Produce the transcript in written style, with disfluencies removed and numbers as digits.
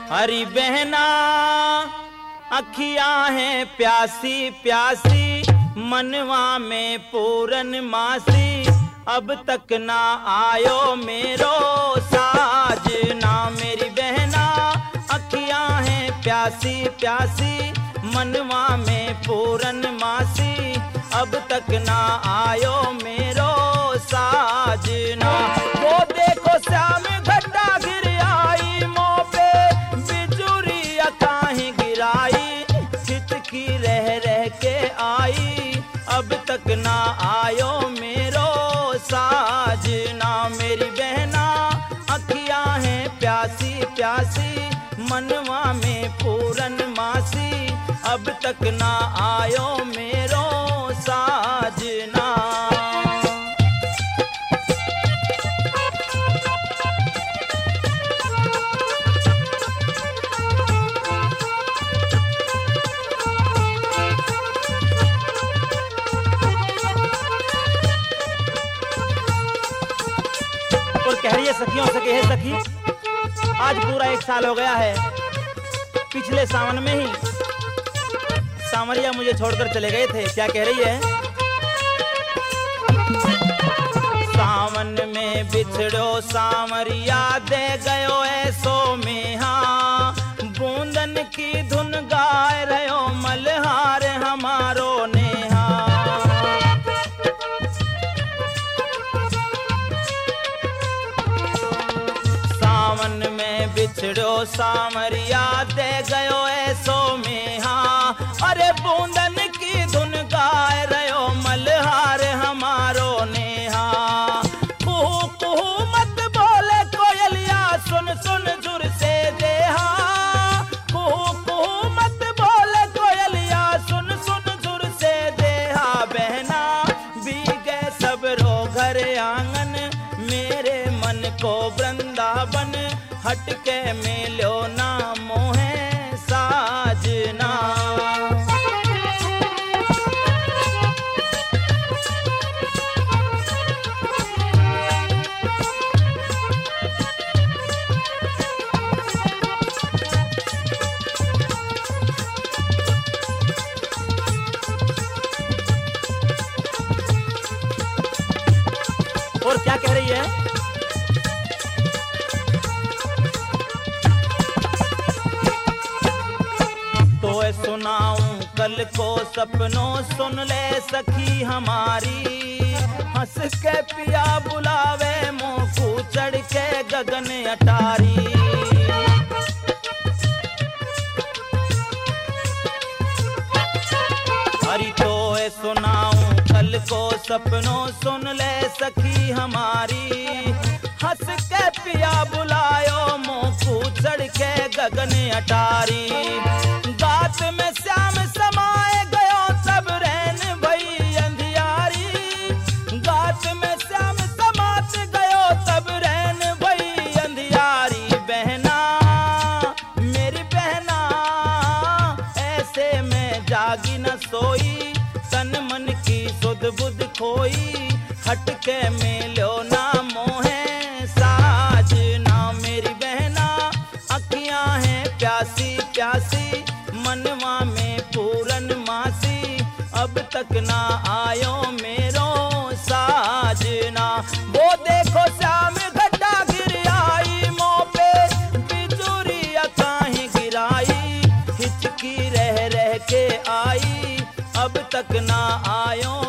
हरी बहना अखियां हैं प्यासी प्यासी, मनवा में पूरन मासी, अब तक ना आयो मेरो साजना। मेरी बहना अखियां हैं प्यासी प्यासी, मनवा में पूरन मासी, अब तक ना आयो मेरो साजना। वो देखो श्याम घटा गिर आई मोह पे, बिजुरिया काहे गिराई, छिटकी रह रह के आई, अब तक ना आयो मेरो साजना। मेरी बहना अखियां हैं प्यासी प्यासी, मनवा में पूरन मासी, अब तक ना आयो मेरो साजना। और कह रही है सखियों से कि हे सखी, आज पूरा 1 साल हो गया है, पिछले सावन में ही सावरिया मुझे छोड़कर चले गए थे। क्या कह रही है? सावन में बिछड़ो सावरिया, दे गयो ऐसो मेहा, बूंदन की धुन गाय रहो मल्हार हमारो नेहा। सावन में बिछड़ो सावरिया, दे गयो ऐसो मेहा, अरे बूंदन की धुन गाय रहो मल्हार हमारो नेहा। कुहू कुहू मत बोले कोयलिया, सुन सुन झुर से देहा, कुहू कुहू मत बोले कोयलिया, सुन सुन झुर से देहा। बहना भीगे सब रो घर आंगन, मेरे मन को वृंदावन, हटके मिलो ना मोहे साजना। और क्या कह रही है? तो सुनाऊं कल को सपनों, सुन ले सखी हमारी, हंस के पिया बुलावे मोकू, चढ़ के गगन अटारी। हरी तो सुनाऊं कल को सपनों, सुन ले सखी हमारी, हंस के पिया बुलायो मोकू, चढ़ के गगन अटारी। गात में श्याम समाए गयो तब रैन भई अंधियारी, गात में श्याम समात गयो तब रैन भई अंधियारी। बहना मेरी बहना ऐसे में जागी न सोई, तन मन की सुध बुध खोई, हटके मिलो ना मोहे साजना। मेरी बहना अखियां हैं प्यासी प्यासी, मनवा में पूरन मासी, अब तक ना आयो मेरो साजना। वो देखो श्याम घटा गिर आई मोह पे, बिजुरिया काहे गिराई, हिचकी रह रह के आई, अब तक ना आयो